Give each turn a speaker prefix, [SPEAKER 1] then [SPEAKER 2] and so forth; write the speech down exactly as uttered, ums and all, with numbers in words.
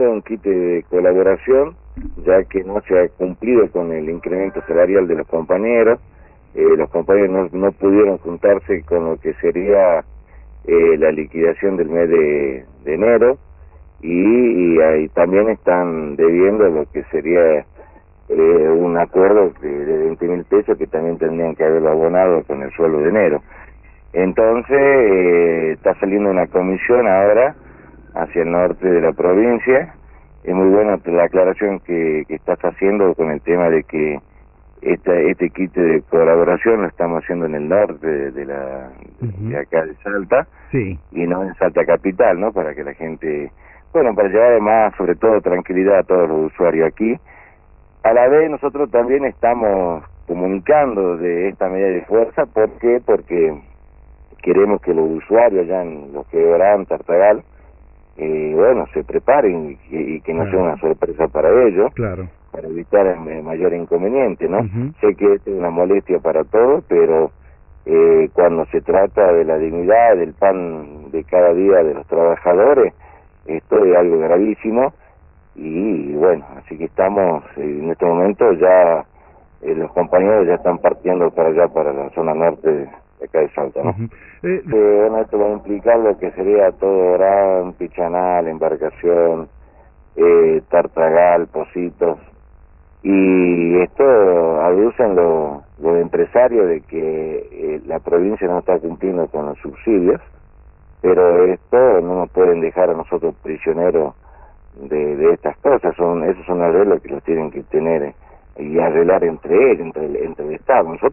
[SPEAKER 1] un kit de colaboración, ya que no se ha cumplido con el incremento salarial de los compañeros. Eh, los compañeros no, no pudieron juntarse con lo que sería eh, la liquidación del mes de, de enero, y, y ahí también están debiendo lo que sería eh, un acuerdo de, de veinte mil pesos que también tendrían que haberlo abonado con el sueldo de enero. Entonces eh, está saliendo una comisión ahora hacia el norte de la provincia. Es muy buena la aclaración que, que estás haciendo con el tema de que esta, este kit de colaboración lo estamos haciendo en el norte de, de la uh-huh. de acá de Salta,
[SPEAKER 2] sí.
[SPEAKER 1] Y no en Salta capital, ¿no? Para que la gente, bueno, para llevar además sobre todo tranquilidad a todos los usuarios aquí. A la vez nosotros también estamos comunicando de esta medida de fuerza. ¿Por qué? Porque queremos que los usuarios allá en los que Orán, Tartagal, eh, bueno, se preparen y, y que no
[SPEAKER 2] claro.
[SPEAKER 1] sea una sorpresa para ellos,
[SPEAKER 2] claro.
[SPEAKER 1] para evitar el mayor inconveniente, ¿no?
[SPEAKER 2] Uh-huh.
[SPEAKER 1] Sé que esto es una molestia para todos, pero eh, cuando se trata de la dignidad, del pan de cada día de los trabajadores, esto es algo gravísimo. Y bueno, así que estamos en este momento ya, eh, los compañeros ya están partiendo para allá, para la zona norte de acá de Salta, ¿no?
[SPEAKER 2] Uh-huh. eh,
[SPEAKER 1] eh, bueno, esto va a implicar lo que sería todo Orán, Pichanal, Embarcación, eh, Tartagal, Pocitos, y esto aducen los lo empresarios de que eh, la provincia no está cumpliendo con los subsidios, pero esto no nos pueden dejar a nosotros prisioneros de, de estas cosas. Son esos son arreglos que los tienen que tener y arreglar entre ellos, entre el, entre el Estado. Nosotros